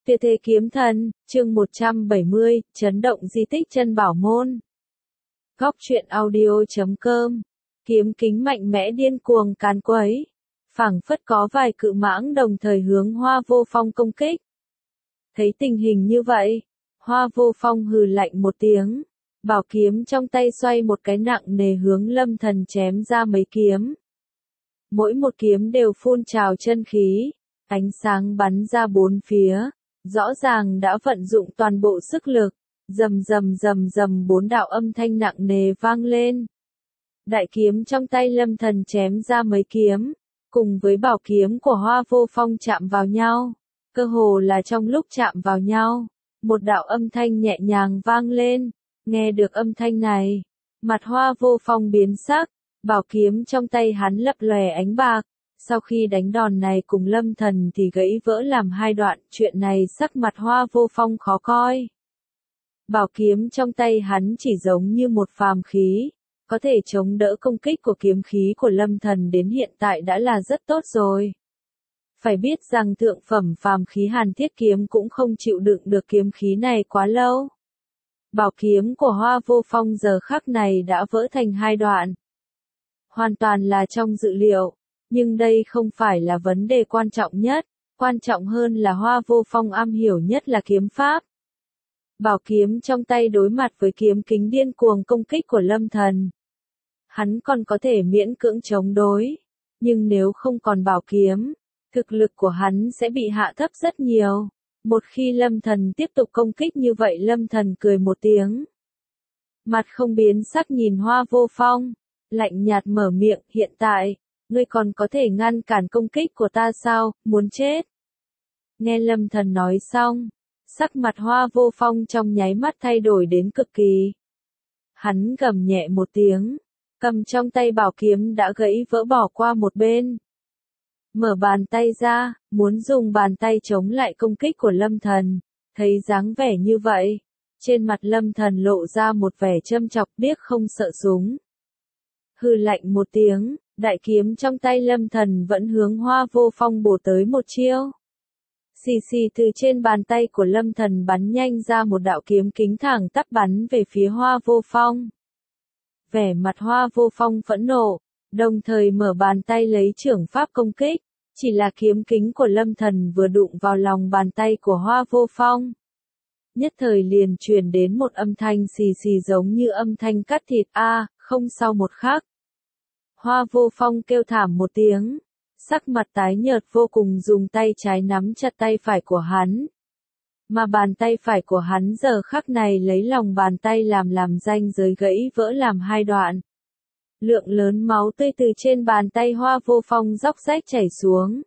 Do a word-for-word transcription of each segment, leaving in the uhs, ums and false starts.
Tuyệt thế kiếm thần, chương một trăm bảy mươi, chấn động di tích chân bảo môn. Góc truyện audio.com. Kiếm kính mạnh mẽ điên cuồng càn quấy. Phảng phất có vài cự mãng đồng thời hướng Hoa Vô Phong công kích. Thấy tình hình như vậy, Hoa Vô Phong hừ lạnh một tiếng. Bảo kiếm trong tay xoay một cái nặng nề hướng Lâm Thần chém ra mấy kiếm. Mỗi một kiếm đều phun trào chân khí, ánh sáng bắn ra bốn phía. Rõ ràng đã vận dụng toàn bộ sức lực, rầm rầm rầm rầm bốn đạo âm thanh nặng nề vang lên. Đại kiếm trong tay Lâm Thần chém ra mấy kiếm, cùng với bảo kiếm của Hoa Vô Phong chạm vào nhau, cơ hồ là trong lúc chạm vào nhau, một đạo âm thanh nhẹ nhàng vang lên. Nghe được âm thanh này, mặt Hoa Vô Phong biến sắc, bảo kiếm trong tay hắn lập lòe ánh bạc. Sau khi đánh đòn này cùng Lâm Thần thì gãy vỡ làm hai đoạn, chuyện này sắc mặt Hoa Vô Phong khó coi. Bảo kiếm trong tay hắn chỉ giống như một phàm khí, có thể chống đỡ công kích của kiếm khí của Lâm Thần đến hiện tại đã là rất tốt rồi. Phải biết rằng thượng phẩm phàm khí Hàn Thiết kiếm cũng không chịu đựng được kiếm khí này quá lâu. Bảo kiếm của Hoa Vô Phong giờ khắc này đã vỡ thành hai đoạn. Hoàn toàn là trong dự liệu. Nhưng đây không phải là vấn đề quan trọng nhất, quan trọng hơn là Hoa Vô Phong am hiểu nhất là kiếm pháp. Bảo kiếm trong tay đối mặt với kiếm kính điên cuồng công kích của Lâm Thần. Hắn còn có thể miễn cưỡng chống đối, nhưng nếu không còn bảo kiếm, thực lực của hắn sẽ bị hạ thấp rất nhiều. Một khi Lâm Thần tiếp tục công kích như vậy, Lâm Thần cười một tiếng. Mặt không biến sắc nhìn Hoa Vô Phong, lạnh nhạt mở miệng, hiện tại. Ngươi còn có thể ngăn cản công kích của ta sao, muốn chết? Nghe Lâm Thần nói xong, sắc mặt Hoa Vô Phong trong nháy mắt thay đổi đến cực kỳ. Hắn gầm nhẹ một tiếng, cầm trong tay bảo kiếm đã gãy vỡ bỏ qua một bên. Mở bàn tay ra, muốn dùng bàn tay chống lại công kích của Lâm Thần, thấy dáng vẻ như vậy. Trên mặt Lâm Thần lộ ra một vẻ châm chọc, điếc không sợ súng. Hừ lạnh một tiếng. Đại kiếm trong tay Lâm Thần vẫn hướng Hoa Vô Phong bổ tới một chiêu. Xì xì từ trên bàn tay của Lâm Thần bắn nhanh ra một đạo kiếm kính thẳng tắp bắn về phía Hoa Vô Phong. Vẻ mặt Hoa Vô Phong phẫn nộ, đồng thời mở bàn tay lấy chưởng pháp công kích. Chỉ là kiếm kính của Lâm Thần vừa đụng vào lòng bàn tay của Hoa Vô Phong. Nhất thời liền truyền đến một âm thanh xì xì giống như âm thanh cắt thịt a, không sau một khắc. Hoa Vô Phong kêu thảm một tiếng, sắc mặt tái nhợt vô cùng, dùng tay trái nắm chặt tay phải của hắn. Mà bàn tay phải của hắn giờ khắc này lấy lòng bàn tay làm làm ranh giới gãy vỡ làm hai đoạn. Lượng lớn máu tươi từ trên bàn tay Hoa Vô Phong róc rách chảy xuống.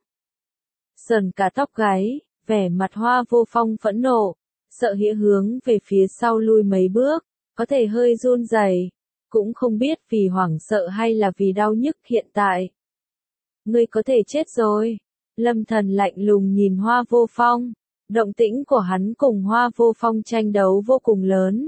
Sờn cả tóc gáy, vẻ mặt Hoa Vô Phong phẫn nộ, sợ hãi hướng về phía sau lui mấy bước, có thể hơi run rẩy. Cũng không biết vì hoảng sợ hay là vì đau nhức hiện tại. Ngươi có thể chết rồi. Lâm Thần lạnh lùng nhìn Hoa Vô Phong. Động tĩnh của hắn cùng Hoa Vô Phong tranh đấu vô cùng lớn.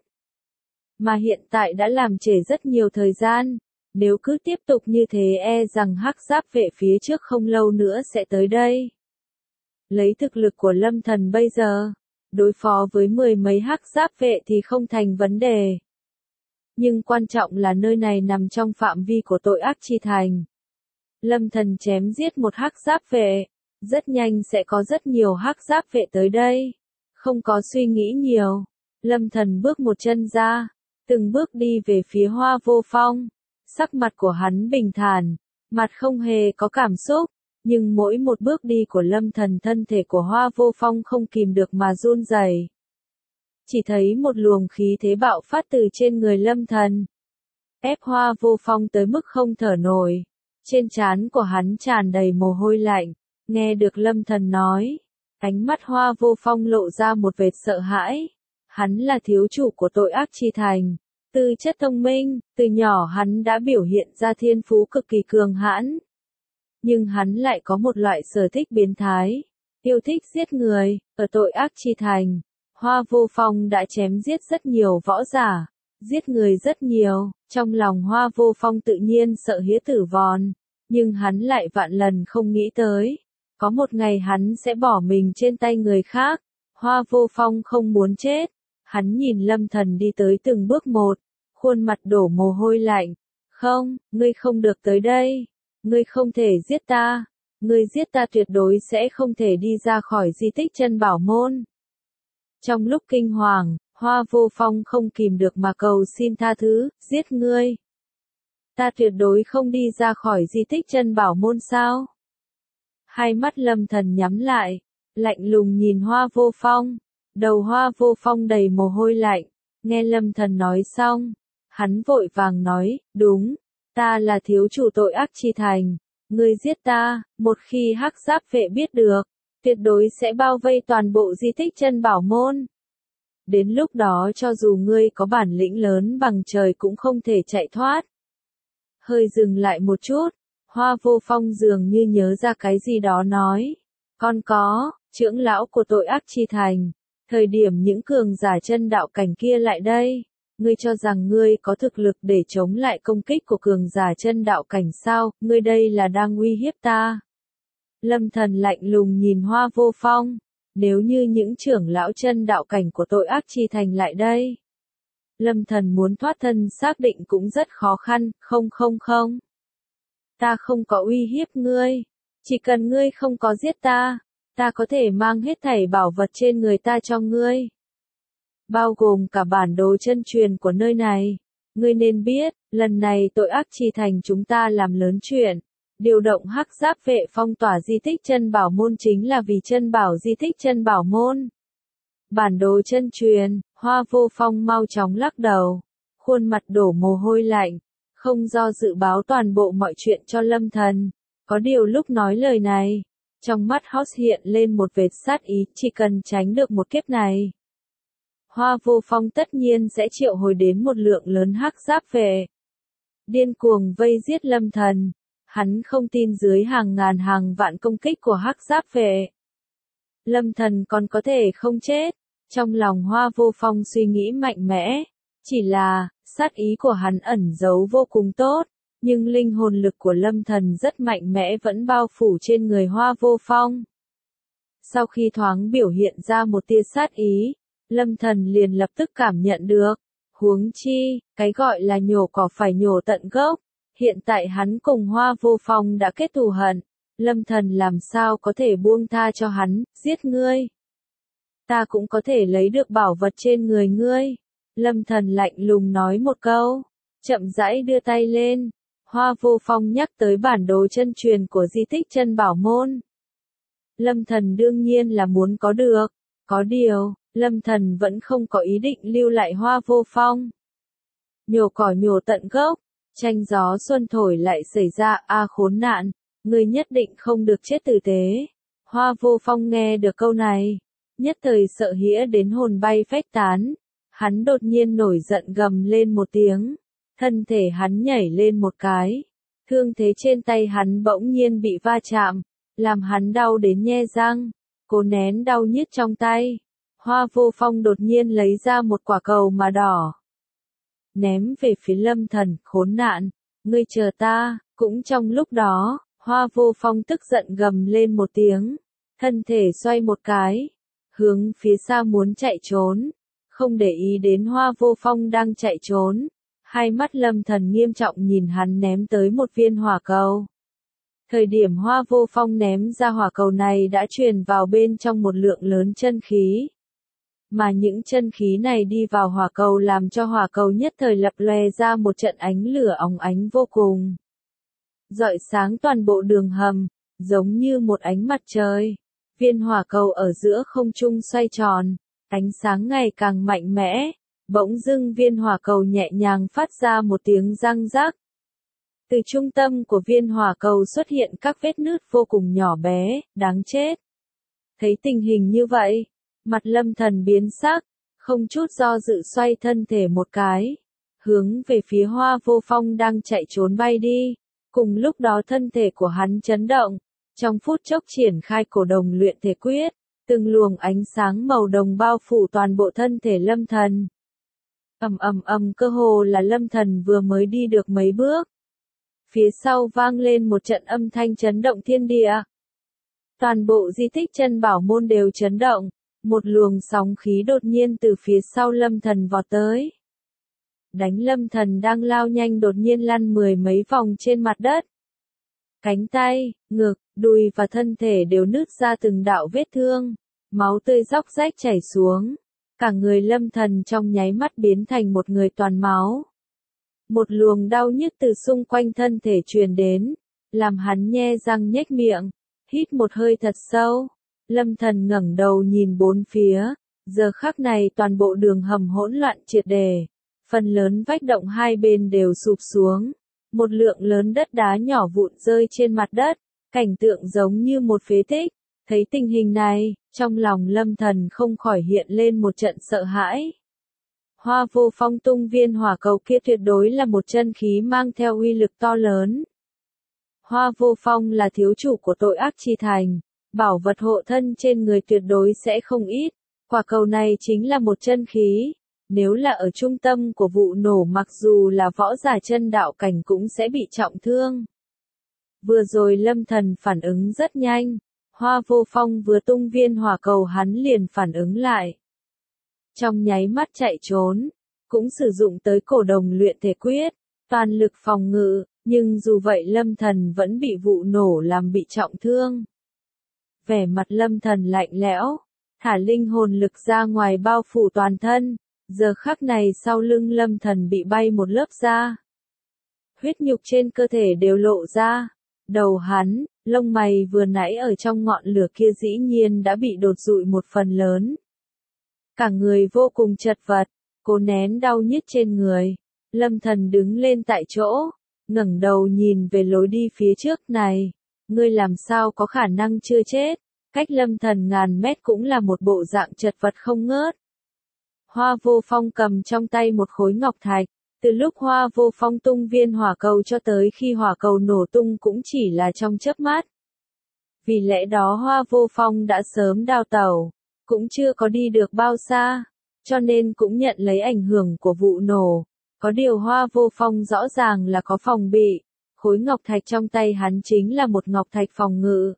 Mà hiện tại đã làm trễ rất nhiều thời gian. Nếu cứ tiếp tục như thế e rằng hắc giáp vệ phía trước không lâu nữa sẽ tới đây. Lấy thực lực của Lâm Thần bây giờ, đối phó với mười mấy hắc giáp vệ thì không thành vấn đề. Nhưng quan trọng là nơi này nằm trong phạm vi của tội ác chi thành. Lâm Thần chém giết một hắc giáp vệ, rất nhanh sẽ có rất nhiều hắc giáp vệ tới đây. Không có suy nghĩ nhiều, Lâm Thần bước một chân ra, từng bước đi về phía Hoa Vô Phong. Sắc mặt của hắn bình thản, mặt không hề có cảm xúc, nhưng mỗi một bước đi của Lâm Thần, thân thể của Hoa Vô Phong không kìm được mà run rẩy. Chỉ thấy một luồng khí thế bạo phát từ trên người Lâm Thần, ép Hoa Vô Phong tới mức không thở nổi. Trên trán của hắn tràn đầy mồ hôi lạnh. Nghe được Lâm Thần nói, ánh mắt Hoa Vô Phong lộ ra một vệt sợ hãi. Hắn là thiếu chủ của tội ác chi thành, tư chất thông minh, từ nhỏ hắn đã biểu hiện ra thiên phú cực kỳ cường hãn. Nhưng hắn lại có một loại sở thích biến thái, yêu thích giết người. Ở tội ác chi thành, Hoa Vô Phong đã chém giết rất nhiều võ giả, giết người rất nhiều, trong lòng Hoa Vô Phong tự nhiên sợ hãi tử vong, nhưng hắn lại vạn lần không nghĩ tới, có một ngày hắn sẽ bỏ mình trên tay người khác. Hoa Vô Phong không muốn chết. Hắn nhìn Lâm Thần đi tới từng bước một, khuôn mặt đổ mồ hôi lạnh. Không, ngươi không được tới đây. Ngươi không thể giết ta. Ngươi giết ta tuyệt đối sẽ không thể đi ra khỏi di tích chân bảo môn. Trong lúc kinh hoàng, Hoa Vô Phong không kìm được mà cầu xin tha thứ, giết ngươi. Ta tuyệt đối không đi ra khỏi di tích chân bảo môn sao? Hai mắt Lâm Thần nhắm lại, lạnh lùng nhìn Hoa Vô Phong. Đầu Hoa Vô Phong đầy mồ hôi lạnh, nghe Lâm Thần nói xong, hắn vội vàng nói, đúng, ta là thiếu chủ tội ác chi thành, ngươi giết ta, một khi Hắc Giáp vệ biết được, tuyệt đối sẽ bao vây toàn bộ di tích chân bảo môn. Đến lúc đó cho dù ngươi có bản lĩnh lớn bằng trời cũng không thể chạy thoát. Hơi dừng lại một chút, Hoa Vô Phong dường như nhớ ra cái gì đó nói, còn có, trưởng lão của tội ác chi thành. Thời điểm những cường giả chân đạo cảnh kia lại đây, ngươi cho rằng ngươi có thực lực để chống lại công kích của cường giả chân đạo cảnh sao, ngươi đây là đang uy hiếp ta. Lâm Thần lạnh lùng nhìn Hoa Vô Phong, nếu như những trưởng lão chân đạo cảnh của tội ác chi thành lại đây. Lâm Thần muốn thoát thân xác định cũng rất khó khăn, không không không. Ta không có uy hiếp ngươi, chỉ cần ngươi không có giết ta. Ta có thể mang hết thảy bảo vật trên người ta cho ngươi. Bao gồm cả bản đồ chân truyền của nơi này. Ngươi nên biết, lần này tội ác chi thành chúng ta làm lớn chuyện. Điều động Hắc Giáp vệ phong tỏa di tích chân bảo môn chính là vì chân bảo di tích chân bảo môn. Bản đồ chân truyền, Hoa Vô Phong mau chóng lắc đầu. Khuôn mặt đổ mồ hôi lạnh. Không do dự báo toàn bộ mọi chuyện cho Lâm Thần. Có điều lúc nói lời này. Trong mắt Hoss hiện lên một vệt sát ý, chỉ cần tránh được một kiếp này. Hoa Vô Phong tất nhiên sẽ triệu hồi đến một lượng lớn Hắc Giáp vệ. Điên cuồng vây giết Lâm Thần. Hắn không tin dưới hàng ngàn hàng vạn công kích của Hắc Giáp vệ. Lâm Thần còn có thể không chết. Trong lòng Hoa Vô Phong suy nghĩ mạnh mẽ. Chỉ là, sát ý của hắn ẩn giấu vô cùng tốt. Nhưng linh hồn lực của Lâm Thần rất mạnh mẽ vẫn bao phủ trên người Hoa Vô Phong. Sau khi thoáng biểu hiện ra một tia sát ý, Lâm Thần liền lập tức cảm nhận được. Huống chi, cái gọi là nhổ cỏ phải nhổ tận gốc. Hiện tại hắn cùng Hoa Vô Phong đã kết thù hận. Lâm Thần làm sao có thể buông tha cho hắn, giết ngươi. Ta cũng có thể lấy được bảo vật trên người ngươi. Lâm Thần lạnh lùng nói một câu. Chậm rãi đưa tay lên. Hoa Vô Phong nhắc tới bản đồ chân truyền của di tích chân bảo môn. Lâm Thần đương nhiên là muốn có được. Có điều, Lâm Thần vẫn không có ý định lưu lại Hoa Vô Phong. Nhổ cỏ nhổ tận gốc, tranh gió xuân thổi lại xảy ra, a khốn nạn, ngươi nhất định không được chết tử tế. Hoa Vô Phong nghe được câu này, nhất thời sợ hãi đến hồn bay phách tán. Hắn đột nhiên nổi giận gầm lên một tiếng. Thân thể hắn nhảy lên một cái. Thương thế trên tay hắn bỗng nhiên bị va chạm. Làm hắn đau đến nhe răng. Cố nén đau nhức trong tay. Hoa Vô Phong đột nhiên lấy ra một quả cầu mà đỏ. Ném về phía Lâm Thần, khốn nạn. Ngươi chờ ta. Cũng trong lúc đó, Hoa Vô Phong tức giận gầm lên một tiếng. Thân thể xoay một cái. Hướng phía xa muốn chạy trốn. Không để ý đến Hoa Vô Phong đang chạy trốn. Hai mắt Lâm Thần nghiêm trọng nhìn hắn ném tới một viên hỏa cầu. Thời điểm Hoa Vô Phong ném ra hỏa cầu này đã truyền vào bên trong một lượng lớn chân khí. Mà những chân khí này đi vào hỏa cầu làm cho hỏa cầu nhất thời lập lòe ra một trận ánh lửa óng ánh vô cùng. Rọi sáng toàn bộ đường hầm, giống như một ánh mặt trời. Viên hỏa cầu ở giữa không trung xoay tròn, ánh sáng ngày càng mạnh mẽ. Bỗng dưng viên hỏa cầu nhẹ nhàng phát ra một tiếng răng rắc. Từ trung tâm của viên hỏa cầu xuất hiện các vết nứt vô cùng nhỏ bé, đáng chết. Thấy tình hình như vậy, mặt Lâm Thần biến sắc, không chút do dự xoay thân thể một cái, hướng về phía Hoa Vô Phong đang chạy trốn bay đi. Cùng lúc đó thân thể của hắn chấn động, trong phút chốc triển khai cổ đồng luyện thể quyết, từng luồng ánh sáng màu đồng bao phủ toàn bộ thân thể Lâm Thần. Ầm ầm ầm, cơ hồ là Lâm Thần vừa mới đi được mấy bước. Phía sau vang lên một trận âm thanh chấn động thiên địa. Toàn bộ di tích chân bảo môn đều chấn động, một luồng sóng khí đột nhiên từ phía sau Lâm Thần vọt tới. Đánh Lâm Thần đang lao nhanh đột nhiên lăn mười mấy vòng trên mặt đất. Cánh tay, ngực, đùi và thân thể đều nứt ra từng đạo vết thương, máu tươi róc rách chảy xuống. Cả người Lâm Thần trong nháy mắt biến thành một người toàn máu. Một luồng đau nhức từ xung quanh thân thể truyền đến, làm hắn nhe răng nhếch miệng, hít một hơi thật sâu. Lâm Thần ngẩng đầu nhìn bốn phía, giờ khắc này toàn bộ đường hầm hỗn loạn triệt để, phần lớn vách động hai bên đều sụp xuống, một lượng lớn đất đá nhỏ vụn rơi trên mặt đất, cảnh tượng giống như một phế tích. Thấy tình hình này, trong lòng Lâm Thần không khỏi hiện lên một trận sợ hãi. Hoa Vô Phong tung viên hỏa cầu kia tuyệt đối là một chân khí mang theo uy lực to lớn. Hoa Vô Phong là thiếu chủ của tội ác chi thành, bảo vật hộ thân trên người tuyệt đối sẽ không ít, quả cầu này chính là một chân khí, nếu là ở trung tâm của vụ nổ mặc dù là võ giả chân đạo cảnh cũng sẽ bị trọng thương. Vừa rồi Lâm Thần phản ứng rất nhanh, Hoa Vô Phong vừa tung viên hỏa cầu hắn liền phản ứng lại. Trong nháy mắt chạy trốn, cũng sử dụng tới cổ đồng luyện thể quyết, toàn lực phòng ngự, nhưng dù vậy Lâm Thần vẫn bị vụ nổ làm bị trọng thương. Vẻ mặt Lâm Thần lạnh lẽo, thả linh hồn lực ra ngoài bao phủ toàn thân, giờ khắc này sau lưng Lâm Thần bị bay một lớp da. Huyết nhục trên cơ thể đều lộ ra, đầu hắn, lông mày vừa nãy ở trong ngọn lửa kia dĩ nhiên đã bị đột rụi một phần lớn. Cả người vô cùng chật vật, cố nén đau nhức trên người. Lâm Thần đứng lên tại chỗ, ngẩng đầu nhìn về lối đi phía trước này. Ngươi làm sao có khả năng chưa chết? Cách Lâm Thần ngàn mét cũng là một bộ dạng chật vật không ngớt. Hoa Vô Phong cầm trong tay một khối ngọc thạch. Từ lúc Hoa Vô Phong tung viên hỏa cầu cho tới khi hỏa cầu nổ tung cũng chỉ là trong chớp mắt. Vì lẽ đó Hoa Vô Phong đã sớm đào tẩu, cũng chưa có đi được bao xa, cho nên cũng nhận lấy ảnh hưởng của vụ nổ. Có điều Hoa Vô Phong rõ ràng là có phòng bị, khối ngọc thạch trong tay hắn chính là một ngọc thạch phòng ngự.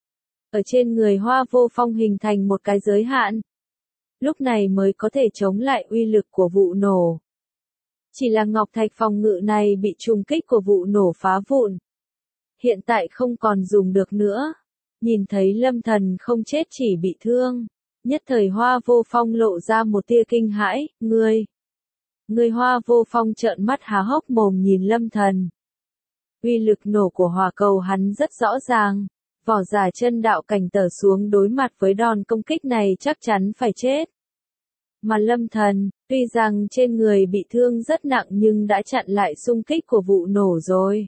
Ở trên người Hoa Vô Phong hình thành một cái giới hạn, lúc này mới có thể chống lại uy lực của vụ nổ. Chỉ là ngọc thạch phòng ngự này bị trùng kích của vụ nổ phá vụn. Hiện tại không còn dùng được nữa. Nhìn thấy Lâm Thần không chết chỉ bị thương. Nhất thời Hoa Vô Phong lộ ra một tia kinh hãi, ngươi. Người Hoa Vô Phong trợn mắt há hốc mồm nhìn Lâm Thần. Uy lực nổ của hỏa cầu hắn rất rõ ràng. Võ giả chân đạo cảnh tở xuống đối mặt với đòn công kích này chắc chắn phải chết. Mà Lâm Thần, tuy rằng trên người bị thương rất nặng nhưng đã chặn lại xung kích của vụ nổ rồi.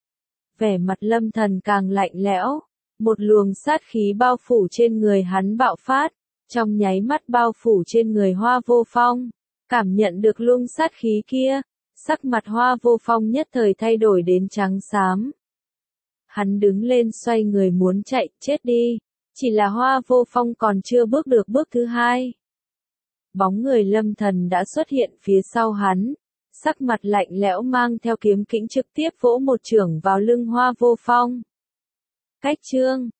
Vẻ mặt Lâm Thần càng lạnh lẽo, một luồng sát khí bao phủ trên người hắn bạo phát, trong nháy mắt bao phủ trên người Hoa Vô Phong. Cảm nhận được luồng sát khí kia, sắc mặt Hoa Vô Phong nhất thời thay đổi đến trắng xám. Hắn đứng lên xoay người muốn chạy, chết đi. Chỉ là Hoa Vô Phong còn chưa bước được bước thứ hai. Bóng người Lâm Thần đã xuất hiện phía sau hắn, sắc mặt lạnh lẽo mang theo kiếm kĩnh trực tiếp vỗ một chưởng vào lưng Hoa Vô Phong. Cách chương